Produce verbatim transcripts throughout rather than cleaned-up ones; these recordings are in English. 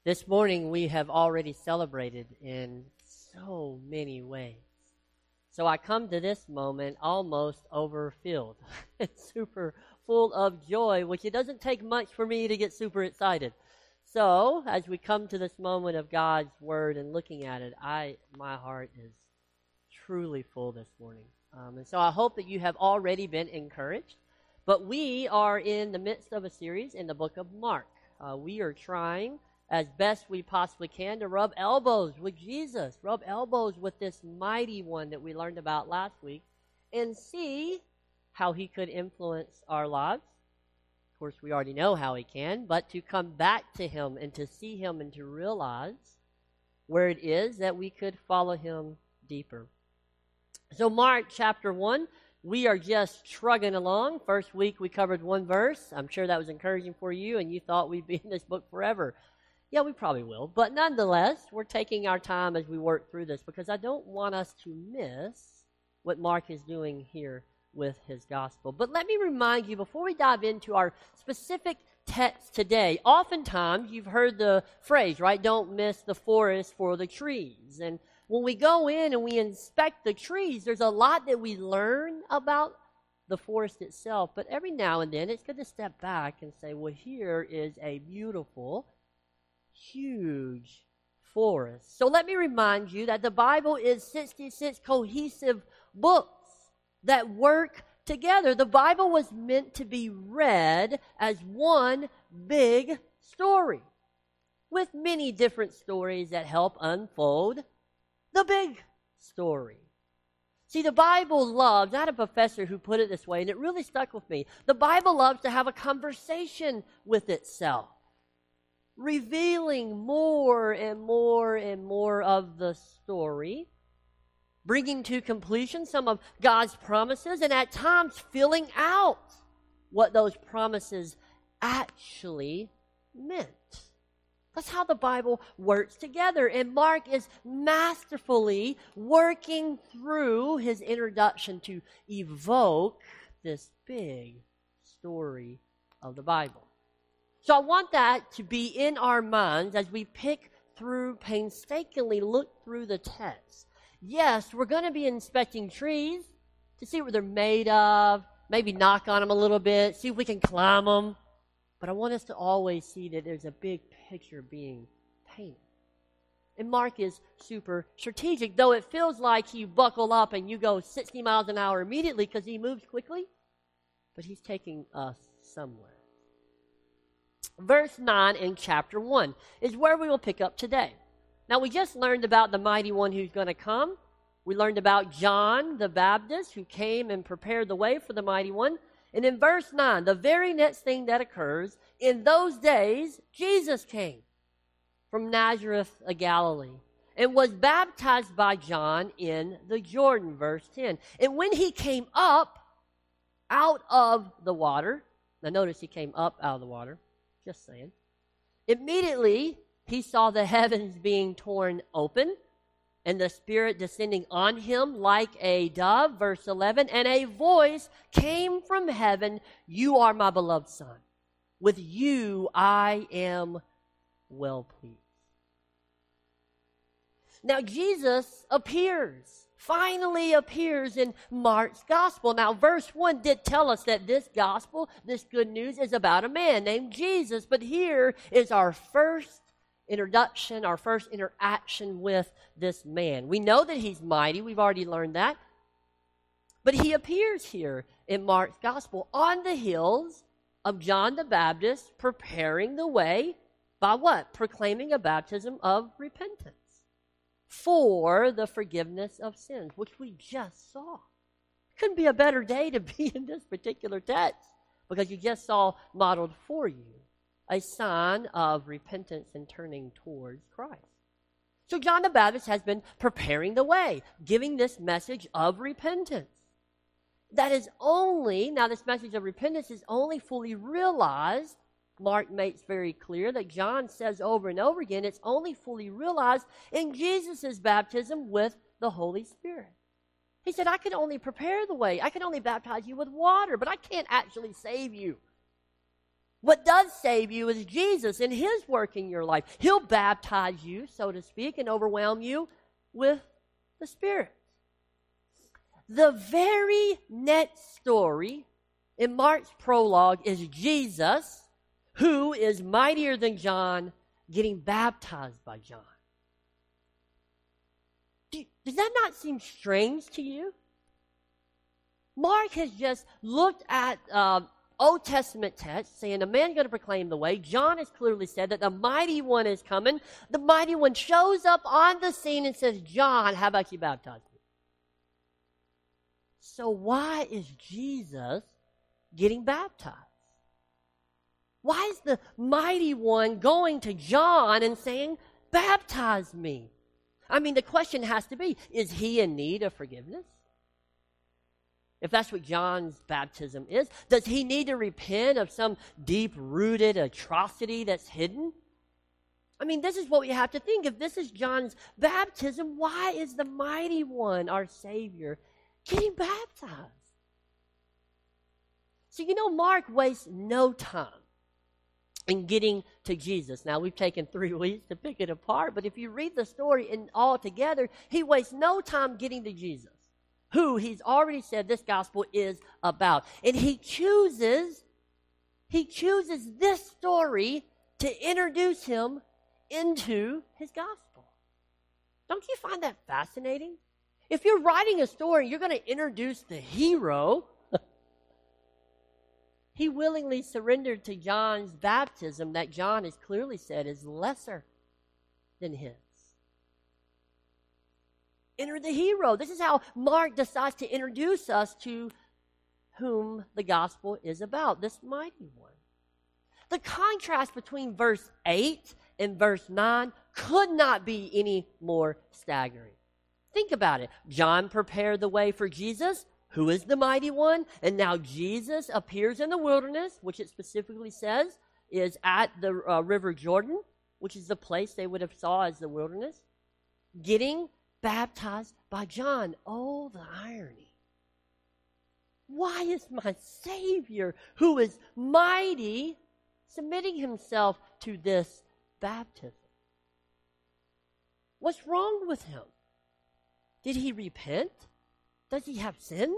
This morning we have already celebrated in so many ways. So I come to this moment almost overfilled. It's super full of joy, which it doesn't take much for me to get super excited. So as we come to this moment of God's Word and looking at it, I my heart is truly full this morning. Um, and so I hope that you have already been encouraged. But we are in the midst of a series in the book of Mark. Uh, we are trying as best we possibly can to rub elbows with Jesus, rub elbows with this mighty one that we learned about last week, and see how he could influence our lives. Of course, we already know how he can, but to come back to him and to see him and to realize where it is that we could follow him deeper. So Mark chapter one, we are just trugging along. First week we covered one verse. I'm sure that was encouraging for you, and you thought we'd be in this book forever. Yeah, we probably will. But nonetheless, we're taking our time as we work through this because I don't want us to miss what Mark is doing here with his gospel. But let me remind you, before we dive into our specific text today, oftentimes you've heard the phrase, right? Don't miss the forest for the trees. And when we go in and we inspect the trees, there's a lot that we learn about the forest itself. But every now and then, it's good to step back and say, well, here is a beautiful, huge forest. So let me remind you that the Bible is sixty-six cohesive books that work together. The Bible was meant to be read as one big story with many different stories that help unfold the big story. See, the Bible loves, I had a professor who put it this way, and it really stuck with me. The Bible loves to have a conversation with itself, revealing more and more and more of the story, bringing to completion some of God's promises, and at times filling out what those promises actually meant. That's how the Bible works together, and Mark is masterfully working through his introduction to evoke this big story of the Bible. So I want that to be in our minds as we pick through, painstakingly look through the text. Yes, we're going to be inspecting trees to see what they're made of, maybe knock on them a little bit, see if we can climb them. But I want us to always see that there's a big picture being painted. And Mark is super strategic, though it feels like you buckle up and you go sixty miles an hour immediately because he moves quickly, but he's taking us somewhere. Verse nine in chapter one is where we will pick up today. Now, we just learned about the mighty one who's going to come. We learned about John the Baptist who came and prepared the way for the mighty one. And in verse nine, the very next thing that occurs, in those days, Jesus came from Nazareth of Galilee and was baptized by John in the Jordan, verse ten. And when he came up out of the water, now notice he came up out of the water, just saying. Immediately, he saw the heavens being torn open and the Spirit descending on him like a dove, verse eleven, and a voice came from heaven, "You are my beloved Son. With you I am well pleased." Now, Jesus appears, finally appears in Mark's gospel. Now, verse one did tell us that this gospel, this good news, is about a man named Jesus. But here is our first introduction, our first interaction with this man. We know that he's mighty. We've already learned that. But he appears here in Mark's gospel on the hills of John the Baptist, preparing the way by what? Proclaiming a baptism of repentance for the forgiveness of sins, which we just saw. Couldn't be a better day to be in this particular text because you just saw modeled for you a sign of repentance and turning towards Christ. So John the Baptist has been preparing the way, giving this message of repentance. That is only, now this message of repentance is only fully realized, Mark makes very clear that John says over and over again, it's only fully realized in Jesus' baptism with the Holy Spirit. He said, I can only prepare the way. I can only baptize you with water, but I can't actually save you. What does save you is Jesus and his work in your life. He'll baptize you, so to speak, and overwhelm you with the Spirit. The very next story in Mark's prologue is Jesus, who is mightier than John, getting baptized by John. Do, does that not seem strange to you? Mark has just looked at uh, Old Testament text saying a man's going to proclaim the way. John has clearly said that the mighty one is coming. The mighty one shows up on the scene and says, John, how about you baptize me? So why is Jesus getting baptized? Why is the mighty one going to John and saying, baptize me? I mean, the question has to be, is he in need of forgiveness? If that's what John's baptism is, does he need to repent of some deep-rooted atrocity that's hidden? I mean, this is what we have to think. If this is John's baptism, why is the mighty one, our Savior, getting baptized? So, you know, Mark wastes no time in getting to Jesus. Now, we've taken three weeks to pick it apart, but if you read the story in all together, he wastes no time getting to Jesus, who he's already said this gospel is about. And he chooses, he chooses this story to introduce him into his gospel. Don't you find that fascinating? If you're writing a story, you're going to introduce the hero. He willingly surrendered to John's baptism that John has clearly said is lesser than his. Enter the hero. This is how Mark decides to introduce us to whom the gospel is about, this mighty one. The contrast between verse eight and verse nine could not be any more staggering. Think about it. John prepared the way for Jesus, who is the mighty one, and now Jesus appears in the wilderness, which it specifically says is at the uh, River Jordan, which is the place they would have saw as the wilderness, getting baptized by John. Oh, the irony. Why is my Savior, who is mighty, submitting himself to this baptism? What's wrong with him? Did he repent? Does he have sin?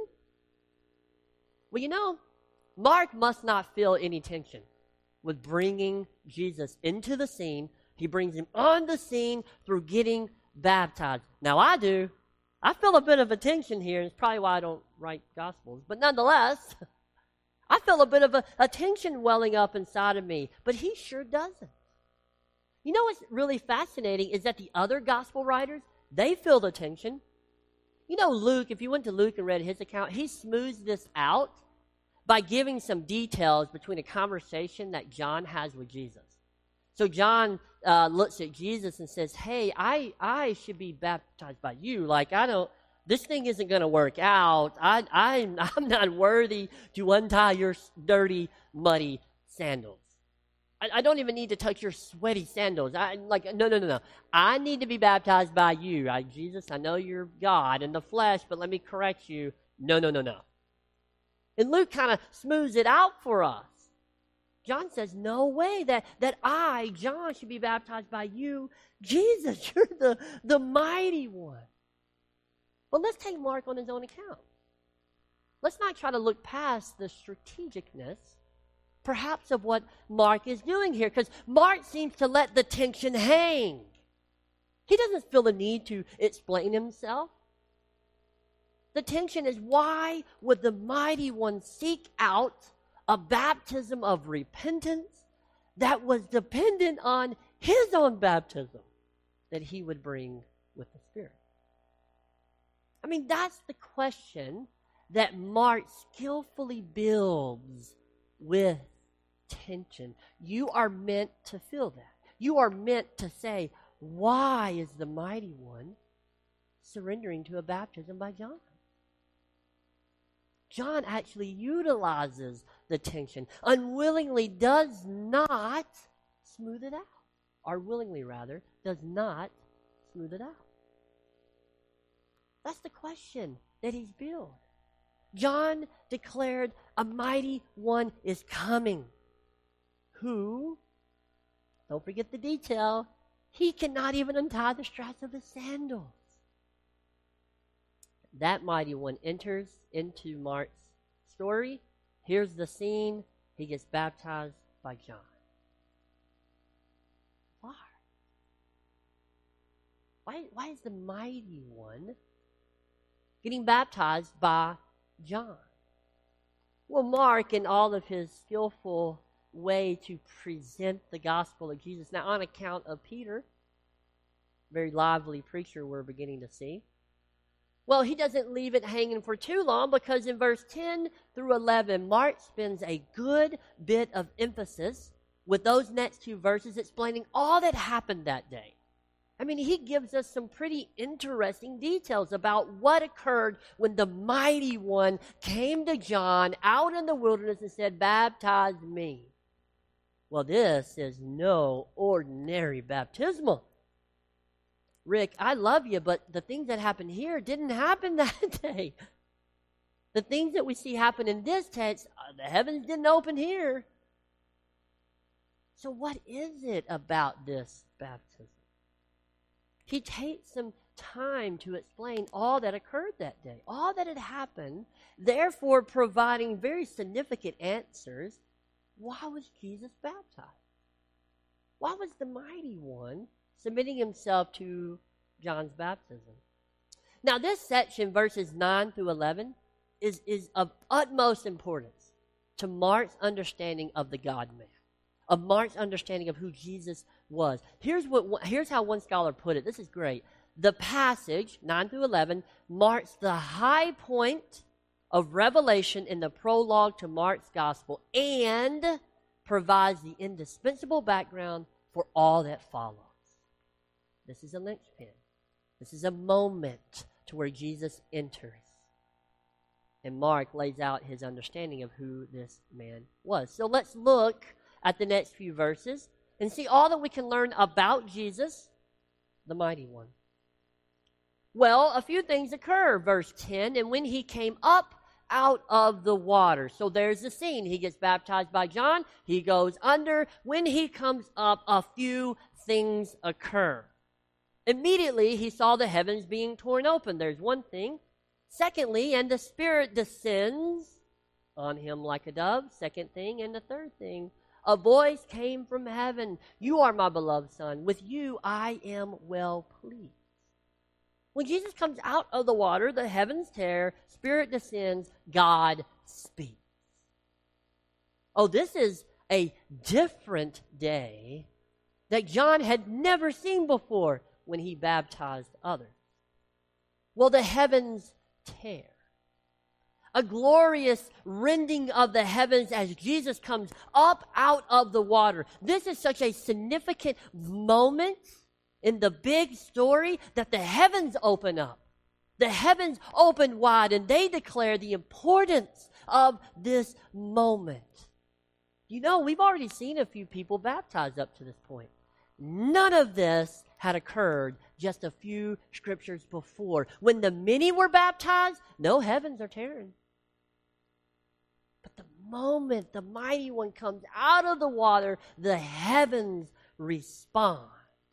Well, you know, Mark must not feel any tension with bringing Jesus into the scene. He brings him on the scene through getting baptized. Now, I do. I feel a bit of a tension here, and it's probably why I don't write Gospels. But nonetheless, I feel a bit of a, a tension welling up inside of me, but he sure doesn't. You know what's really fascinating is that the other Gospel writers, they feel the tension. You know, Luke, if you went to Luke and read his account, he smooths this out by giving some details between a conversation that John has with Jesus. So John uh, looks at Jesus and says, hey, I, I should be baptized by you. Like, I don't, this thing isn't going to work out. I, I'm, I'm not worthy to untie your dirty, muddy sandals. I, I don't even need to touch your sweaty sandals. I like, no, no, no, no. I need to be baptized by you. I, Jesus, I know you're God in the flesh, but let me correct you. No, no, no, no. And Luke kind of smooths it out for us. John says, no way that, that I, John, should be baptized by you. Jesus, you're the, the mighty one. But let's take Mark on his own account. Let's not try to look past the strategicness, perhaps, of what Mark is doing here, because Mark seems to let the tension hang. He doesn't feel the need to explain himself. The tension is, why would the mighty one seek out a baptism of repentance that was dependent on his own baptism that he would bring with the Spirit? I mean, that's the question that Mark skillfully builds with tension. You are meant to feel that. You are meant to say, why is the mighty one surrendering to a baptism by John? John actually utilizes the tension, unwillingly does not smooth it out, or willingly rather, does not smooth it out. That's the question that he's built. John declared a mighty one is coming. who, don't forget the detail, he cannot even untie the straps of his sandals. That mighty one enters into Mark's story. Here's the scene. He gets baptized by John. Why? Why, why is the mighty one getting baptized by John? Well, Mark, in all of his skillful way to present the gospel of Jesus, now on account of Peter, very lively preacher we're beginning to see, well, he doesn't leave it hanging for too long, because in verse ten through eleven, Mark spends a good bit of emphasis with those next two verses explaining all that happened that day. I mean, he gives us some pretty interesting details about what occurred when the mighty one came to John out in the wilderness and said, "Baptize me." Well, this is no ordinary baptismal. Rick, I love you, but the things that happened here didn't happen that day. The things that we see happen in this text, uh, the heavens didn't open here. So what is it about this baptism? He takes some time to explain all that occurred that day, all that had happened, therefore providing very significant answers. Why was Jesus baptized? Why was the mighty one submitting himself to John's baptism? Now, this section, verses nine through eleven, is, is of utmost importance to Mark's understanding of the God-man, of Mark's understanding of who Jesus was. Here's, what, here's how one scholar put it. This is great. The passage, nine through eleven, marks the high point of revelation in the prologue to Mark's gospel and provides the indispensable background for all that follows. This is a linchpin. This is a moment to where Jesus enters. And Mark lays out his understanding of who this man was. So let's look at the next few verses and see all that we can learn about Jesus, the mighty one. Well, a few things occur. Verse ten, and when he came up out of the water. So there's the scene. He gets baptized by John. He goes under. When he comes up, a few things occur. Immediately, he saw the heavens being torn open. There's one thing. Secondly, and the Spirit descends on him like a dove. Second thing. And the third thing, a voice came from heaven. You are my beloved Son. With you I am well pleased. When Jesus comes out of the water, the heavens tear, Spirit descends, God speaks. Oh, this is a different day that John had never seen before when he baptized others. Well, the heavens tear. A glorious rending of the heavens as Jesus comes up out of the water. This is such a significant moment in the big story that the heavens open up. The heavens open wide, and they declare the importance of this moment. You know, we've already seen a few people baptized up to this point. None of this had occurred just a few scriptures before. When the many were baptized, no heavens are tearing. But the moment the mighty one comes out of the water, the heavens respond.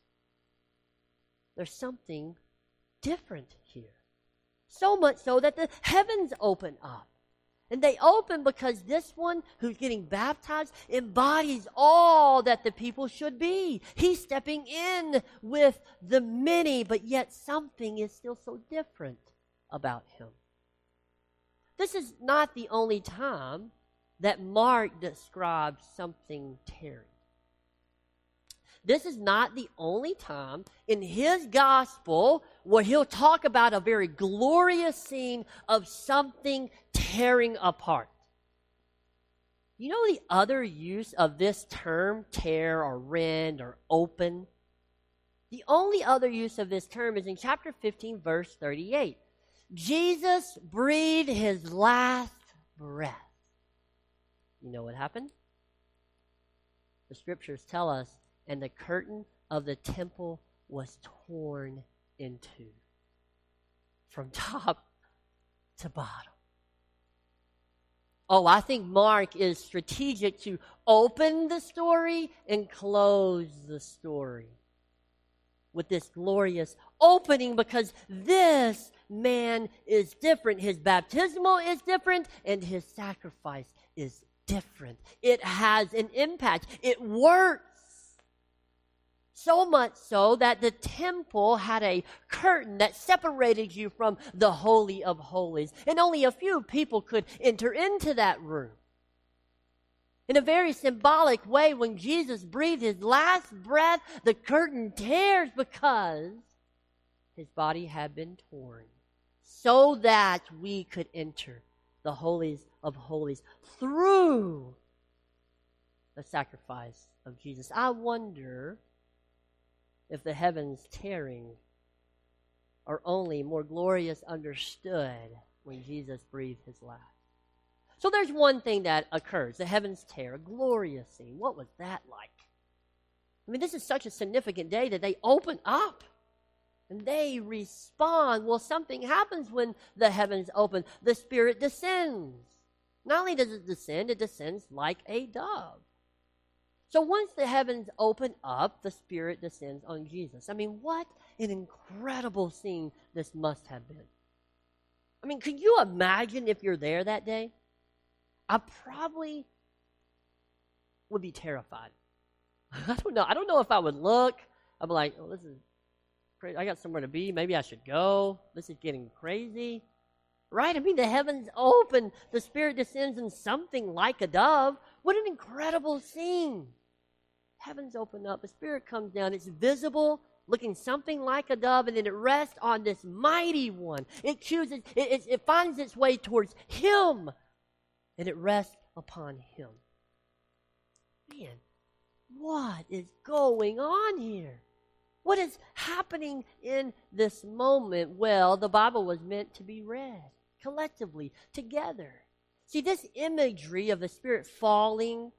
There's something different here. So much so that the heavens open up. And they open because this one who's getting baptized embodies all that the people should be. He's stepping in with the many, but yet something is still so different about him. This is not the only time that Mark describes something tearing. This is not the only time in his gospel where he'll talk about a very glorious scene of something tearing apart. You know the other use of this term, tear or rend or open? The only other use of this term is in chapter fifteen, verse thirty-eight. Jesus breathed his last breath. You know what happened? The scriptures tell us, and the curtain of the temple was torn in two, from top to bottom. Oh, I think Mark is strategic to open the story and close the story with this glorious opening, because this man is different. His baptismal is different, and his sacrifice is different. It has an impact. It works. So much so that the temple had a curtain that separated you from the Holy of Holies, and only a few people could enter into that room. In a very symbolic way, when Jesus breathed his last breath, the curtain tears because his body had been torn, so that we could enter the holies of holies through the sacrifice of Jesus. I wonder if the heavens tearing are only more glorious understood when Jesus breathed his last. So there's one thing that occurs, the heavens tear, a glorious scene. What was that like? I mean, this is such a significant day that they open up and they respond. Well, something happens when the heavens open. The Spirit descends. Not only does it descend, it descends like a dove. So once the heavens open up, the Spirit descends on Jesus. I mean, what an incredible scene this must have been. I mean, could you imagine if you're there that day? I probably would be terrified. I don't know. I don't know if I would look. I'm like, oh, this is crazy. I got somewhere to be. Maybe I should go. This is getting crazy. Right? I mean, the heavens open. The Spirit descends in something like a dove. What an incredible scene. Heavens open up. The Spirit comes down. It's visible, looking something like a dove, and then it rests on this mighty one. It chooses, it, it, it finds its way towards him, and it rests upon him. Man, what is going on here? What is happening in this moment? Well, the Bible was meant to be read collectively, together. See, this imagery of the Spirit falling,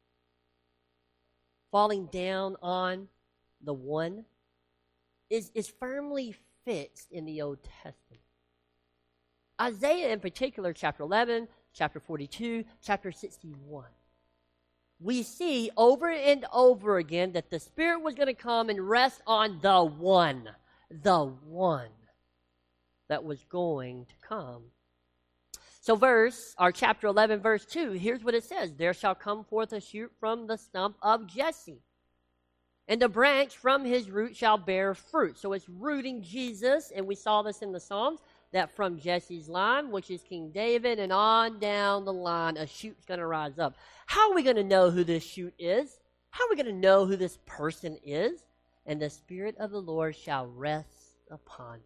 falling down on the one, is, is firmly fixed in the Old Testament. Isaiah in particular, chapter eleven, chapter forty-two, chapter sixty-one. We see over and over again that the Spirit was going to come and rest on the one, the one that was going to come. So verse, our chapter eleven, verse two, here's what it says. There shall come forth a shoot from the stump of Jesse, and a branch from his root shall bear fruit. So it's rooting Jesus, and we saw this in the Psalms, that from Jesse's line, which is King David, and on down the line, a shoot's going to rise up. How are we going to know who this shoot is? How are we going to know who this person is? And the Spirit of the Lord shall rest upon him.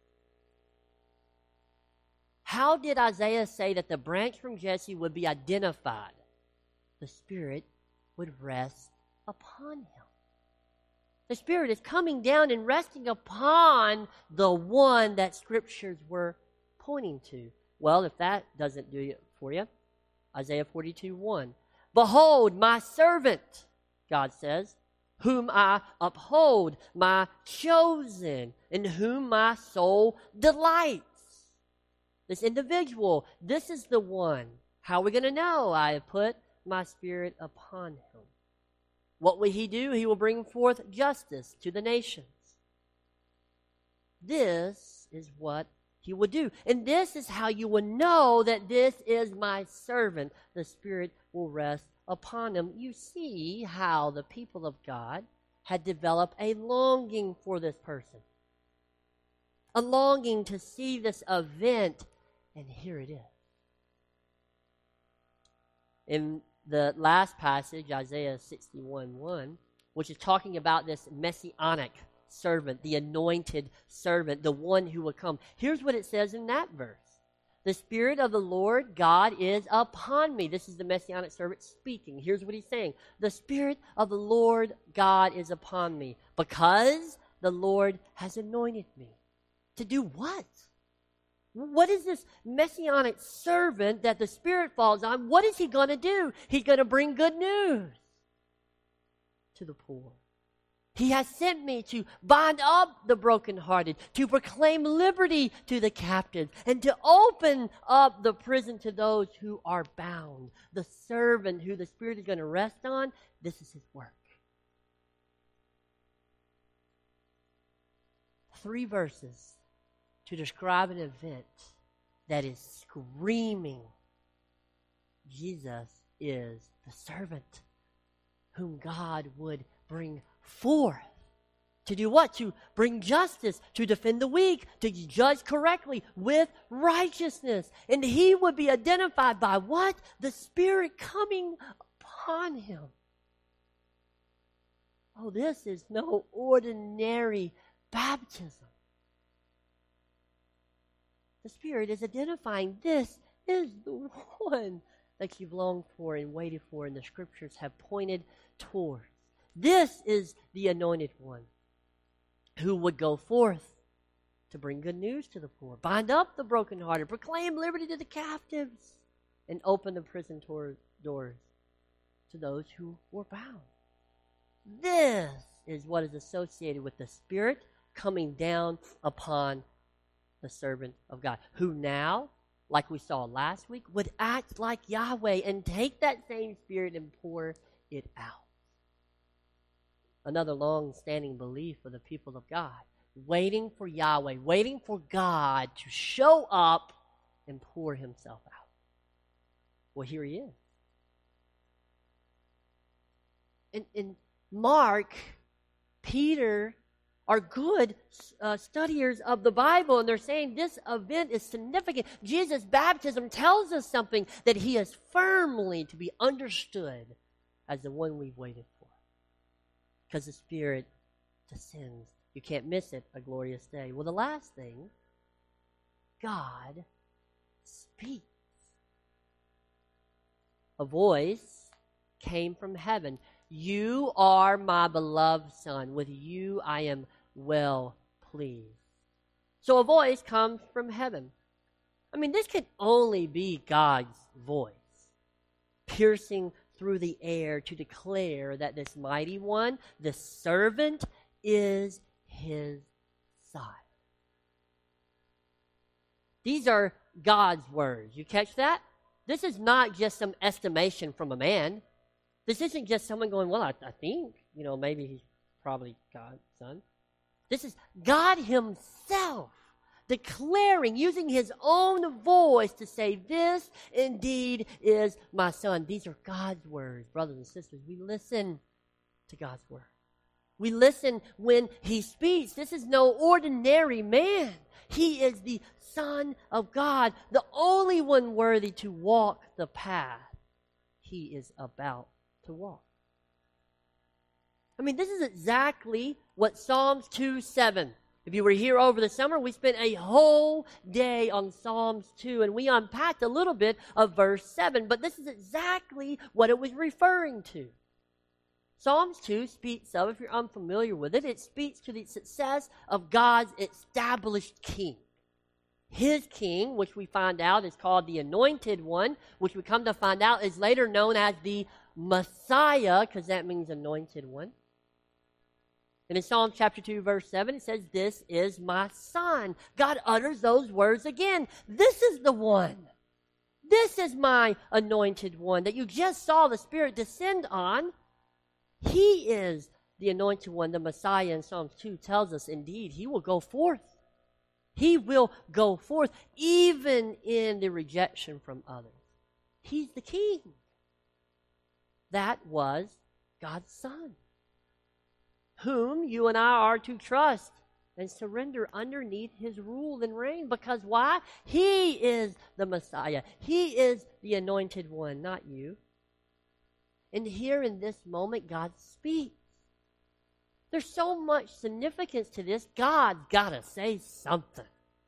How did Isaiah say that the branch from Jesse would be identified? The Spirit would rest upon him. The Spirit is coming down and resting upon the one that Scriptures were pointing to. Well, if that doesn't do it for you, Isaiah forty-two, one. Behold, my servant, God says, whom I uphold, my chosen, in whom my soul delights. This individual, this is the one. How are we going to know? I have put my Spirit upon him. What will he do? He will bring forth justice to the nations. This is what he will do. And this is how you will know that this is my servant. The Spirit will rest upon him. You see how the people of God had developed a longing for this person. A longing to see this event. And here it is. In the last passage, Isaiah sixty-one, one, which is talking about this messianic servant, the anointed servant, the one who will come. Here's what it says in that verse. The Spirit of the Lord God is upon me. This is the messianic servant speaking. Here's what he's saying. The Spirit of the Lord God is upon me because the Lord has anointed me. To do what? What is this messianic servant that the Spirit falls on? What is he going to do? He's going to bring good news to the poor. He has sent me to bind up the brokenhearted, to proclaim liberty to the captives, and to open up the prison to those who are bound. The servant who the Spirit is going to rest on, this is his work. Three verses to describe an event that is screaming, Jesus is the servant whom God would bring forth. To do what? To bring justice, to defend the weak, to judge correctly with righteousness. And he would be identified by what? The Spirit coming upon him. Oh, this is no ordinary baptism. The Spirit is identifying this is the one that you've longed for and waited for, and the Scriptures have pointed towards. This is the anointed one who would go forth to bring good news to the poor, bind up the brokenhearted, proclaim liberty to the captives, and open the prison tor- doors to those who were bound. This is what is associated with the Spirit coming down upon the servant of God, who now, like we saw last week, would act like Yahweh and take that same Spirit and pour it out. Another long-standing belief of the people of God, waiting for Yahweh, waiting for God to show up and pour himself out. Well, here he is. In, in Mark, Peter are good uh, studiers of the Bible, and they're saying this event is significant. Jesus' baptism tells us something that he is firmly to be understood as the one we've waited for. Because the Spirit descends. You can't miss it, a glorious day. Well, the last thing, God speaks. A voice came from heaven. You are my beloved Son. With you I am well pleased. So a voice comes from heaven. I mean, this can only be God's voice, piercing through the air to declare that this mighty one, the servant, is his Son. These are God's words. You catch that? This is not just some estimation from a man. This isn't just someone going, well, I, I think, you know, maybe he's probably God's son. This is God himself declaring, using his own voice to say, this indeed is my Son. These are God's words. Brothers and sisters, we listen to God's word. We listen when he speaks. This is no ordinary man. He is the Son of God, the only one worthy to walk the path he is about to walk. I mean, this is exactly what Psalms two seven. If you were here over the summer, we spent a whole day on Psalms two, and we unpacked a little bit of verse seven, but this is exactly what it was referring to. Psalms two speaks of, if you're unfamiliar with it, it speaks to the success of God's established king. His king, which we find out is called the Anointed One, which we come to find out is later known as the Messiah, because that means Anointed One. And in Psalm chapter two, verse seven, it says, this is my Son. God utters those words again. This is the one. This is my Anointed One that you just saw the Spirit descend on. He is the Anointed One. The Messiah in Psalms two tells us, indeed, he will go forth. He will go forth even in the rejection from others. He's the King. That was God's Son, whom you and I are to trust and surrender underneath his rule and reign. Because why? He is the Messiah. He is the Anointed One, not you. And here in this moment, God speaks. There's so much significance to this. God's got to say something.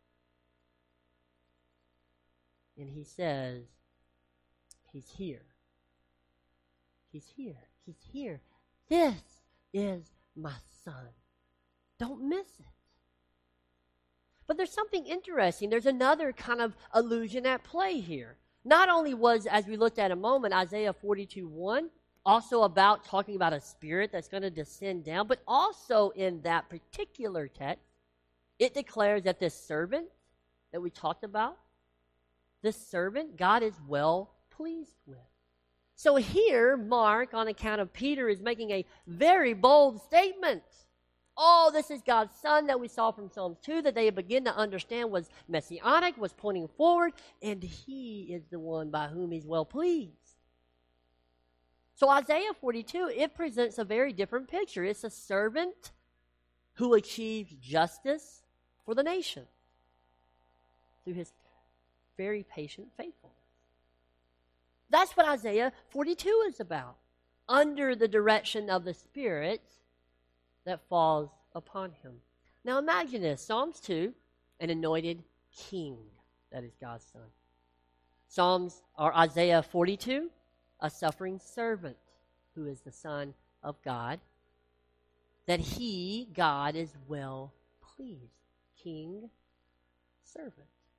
And he says, he's here. He's here. He's here. This is my Son. Don't miss it. But there's something interesting. There's another kind of allusion at play here. Not only was, as we looked at a moment, Isaiah forty-two one also about talking about a spirit that's going to descend down, but also in that particular text, it declares that this servant that we talked about, this servant, God is well pleased with. So here, Mark, on account of Peter, is making a very bold statement. Oh, this is God's Son that we saw from Psalms two, that they begin to understand was messianic, was pointing forward, and he is the one by whom he's well pleased. So Isaiah forty-two, it presents a very different picture. It's a servant who achieves justice for the nation through his very patient faithfulness. That's what Isaiah forty-two is about, under the direction of the Spirit that falls upon him. Now imagine this. Psalms two, an anointed king, that is God's Son. Psalms, or Isaiah forty-two, a suffering servant who is the Son of God, that he, God, is well pleased. King, servant.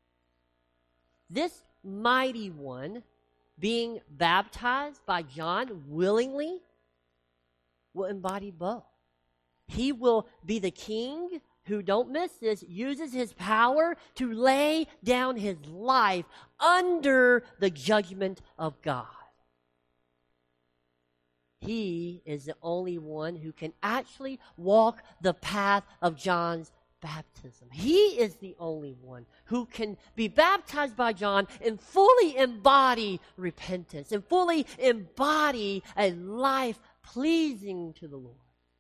This mighty one being baptized by John willingly will embody both. He will be the king who, don't miss this, uses his power to lay down his life under the judgment of God. He is the only one who can actually walk the path of John's baptism. He is the only one who can be baptized by John and fully embody repentance and fully embody a life pleasing to the Lord.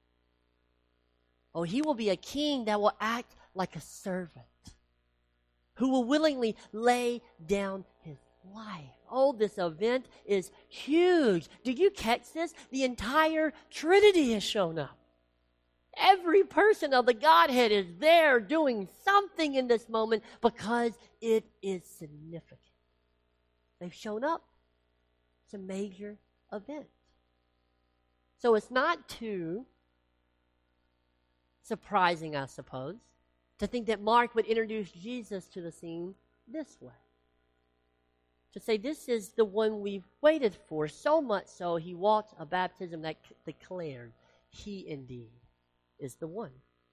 Oh, he will be a king that will act like a servant, who will willingly lay down his life. Oh, this event is huge. Do you catch this? The entire Trinity has shown up. Every person of the Godhead is there doing something in this moment because it is significant. They've shown up. It's a major event. So it's not too surprising, I suppose, to think that Mark would introduce Jesus to the scene this way. To say this is the one we've waited for, so much so he walked a baptism that c- declared he indeed is the one.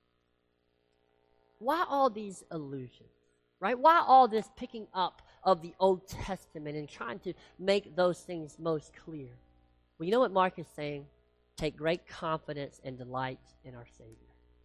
Why all these allusions, right? Why all this picking up of the Old Testament and trying to make those things most clear? Well, you know what Mark is saying? Take great confidence and delight in our Savior.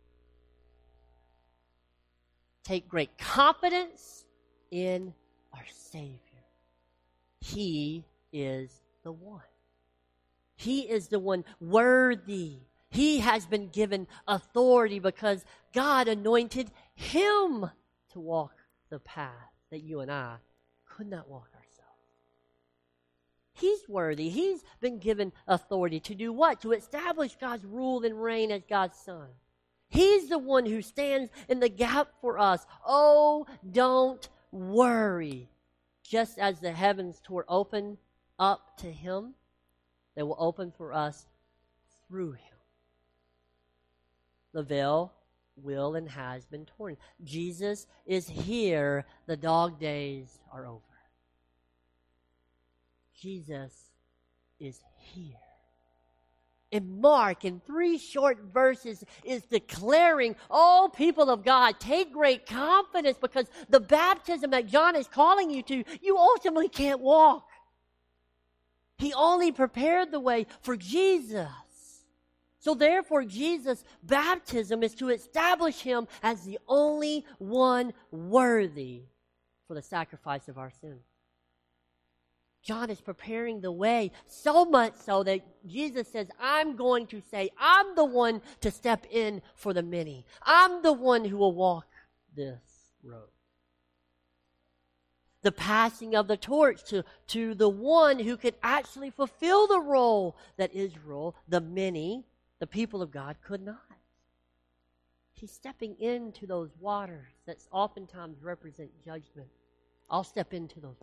Take great confidence in our Savior. He is the one. He is the one worthy. He has been given authority because God anointed him to walk the path that you and I could not walk ourselves. He's worthy. He's been given authority to do what? To establish God's rule and reign as God's Son. He's the one who stands in the gap for us. Oh, don't worry. Just as the heavens tore open up to him, they will open for us through him. The veil will and has been torn. Jesus is here. The dog days are over. Jesus is here. And Mark, in three short verses, is declaring, oh, people of God, take great confidence because the baptism that John is calling you to, you ultimately can't walk. He only prepared the way for Jesus. So therefore, Jesus' baptism is to establish him as the only one worthy for the sacrifice of our sins. John is preparing the way, so much so that Jesus says, I'm going to say, I'm the one to step in for the many. I'm the one who will walk this road. The passing of the torch to, to the one who could actually fulfill the role that Israel, the many, the people of God, could not. He's stepping into those waters that oftentimes represent judgment. I'll step into those waters.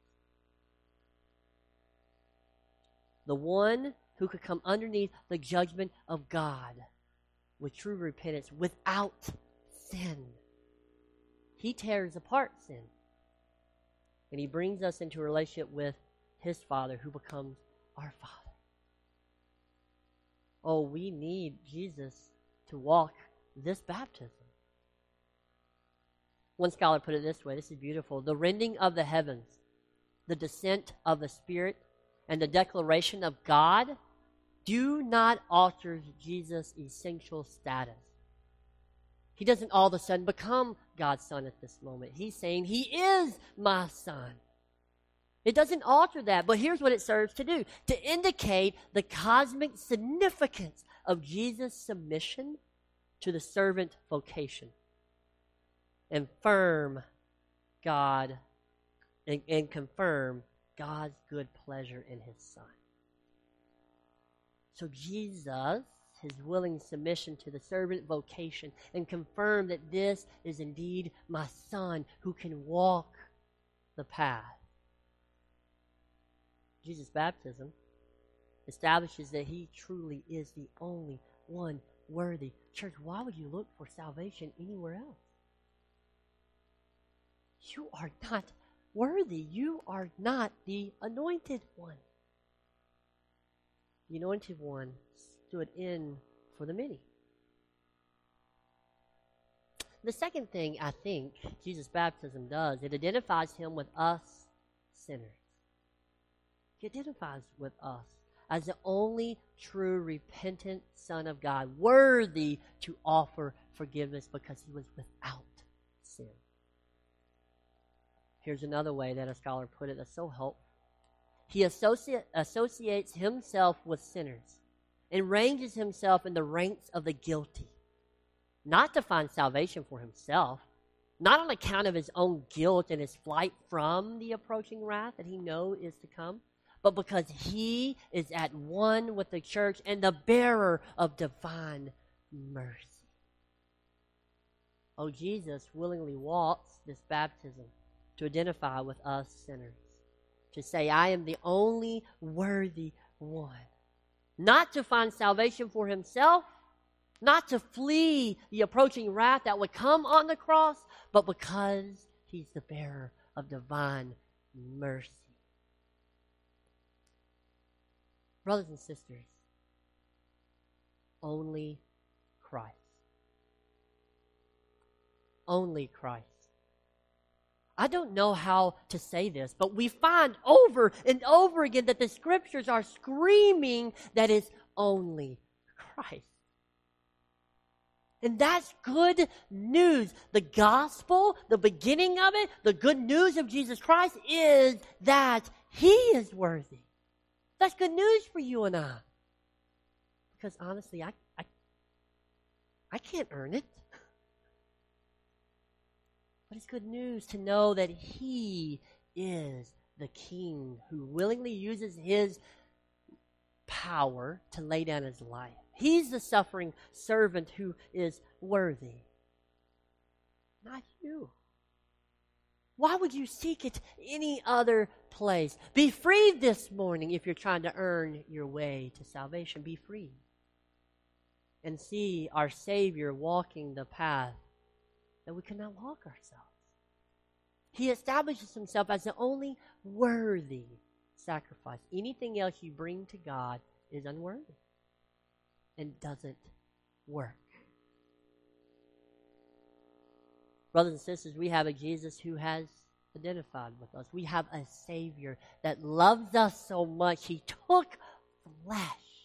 The one who could come underneath the judgment of God with true repentance without sin. He tears apart sin. And he brings us into a relationship with his Father who becomes our Father. Oh, we need Jesus to walk this baptism. One scholar put it this way, this is beautiful. The rending of the heavens, the descent of the Spirit, and the declaration of God do not alter Jesus' essential status. He doesn't all of a sudden become God's Son at this moment. He's saying, He is my Son. It doesn't alter that, but here's what it serves to do. To indicate the cosmic significance of Jesus' submission to the servant vocation. And firm God, and, and confirm God's good pleasure in His Son. So Jesus, His willing submission to the servant vocation, and confirm that this is indeed my Son who can walk the path. Jesus' baptism establishes that He truly is the only one worthy. Church, why would you look for salvation anywhere else? You are not worthy. You are not the anointed one. The anointed one stood in for the many. The second thing I think Jesus' baptism does, it identifies Him with us sinners. He identifies with us as the only true repentant Son of God, worthy to offer forgiveness because He was without sin. Here's another way that a scholar put it that's so helpful. He associate, associates Himself with sinners and ranges Himself in the ranks of the guilty, not to find salvation for Himself, not on account of His own guilt and His flight from the approaching wrath that He knows is to come, but because He is at one with the church and the bearer of divine mercy. Oh, Jesus willingly walks this baptism to identify with us sinners, to say, I am the only worthy one. Not to find salvation for Himself, not to flee the approaching wrath that would come on the cross, but because He's the bearer of divine mercy. Brothers and sisters, only Christ. Only Christ. I don't know how to say this, but we find over and over again that the Scriptures are screaming that it's only Christ. And that's good news. The gospel, the beginning of it, the good news of Jesus Christ is that He is worthy. That's good news for you and I. Because honestly, I, I, I can't earn it. But it's good news to know that He is the King who willingly uses His power to lay down His life. He's the suffering servant who is worthy, not you. Why would you seek it any other place? Be freed this morning if you're trying to earn your way to salvation. Be free. And see our Savior walking the path that we could not walk ourselves. He establishes Himself as the only worthy sacrifice. Anything else you bring to God is unworthy and doesn't work. Brothers and sisters, we have a Jesus who has identified with us. We have a Savior that loves us so much, He took flesh.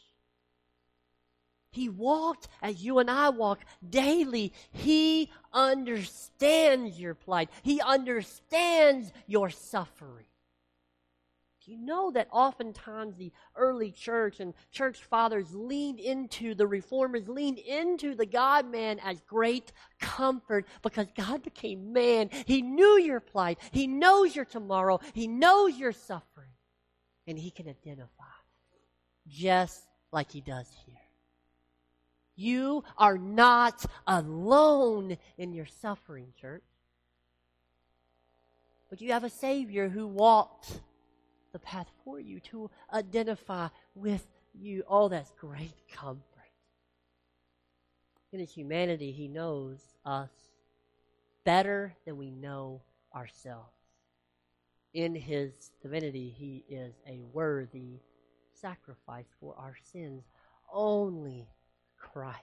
He walked as you and I walk daily. He understands your plight. He understands your suffering. Do you know that oftentimes the early church and church fathers leaned into, the reformers leaned into the God-man as great comfort because God became man. He knew your plight. He knows your tomorrow. He knows your suffering. And He can identify just like He does here. You are not alone in your suffering, church. But you have a Savior who walked the path for you to identify with you. Oh, that's great comfort. In His humanity, He knows us better than we know ourselves. In His divinity, He is a worthy sacrifice for our sins. only Christ.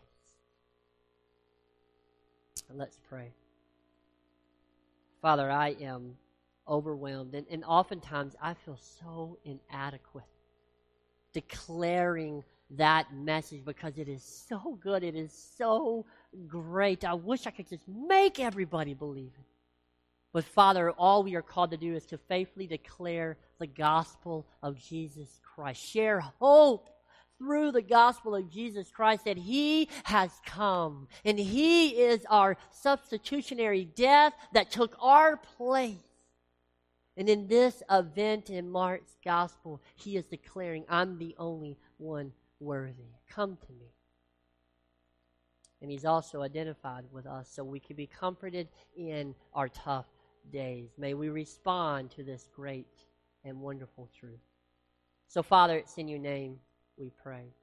And let's pray. Father, I am overwhelmed, and, and oftentimes I feel so inadequate declaring that message because it is so good, it is so great. I wish I could just make everybody believe it. But Father, all we are called to do is to faithfully declare the gospel of Jesus Christ. Share hope through the gospel of Jesus Christ that He has come. And He is our substitutionary death that took our place. And in this event in Mark's gospel, He is declaring, I'm the only one worthy. Come to me. And He's also identified with us so we can be comforted in our tough days. May we respond to this great and wonderful truth. So, Father, it's in your name we pray.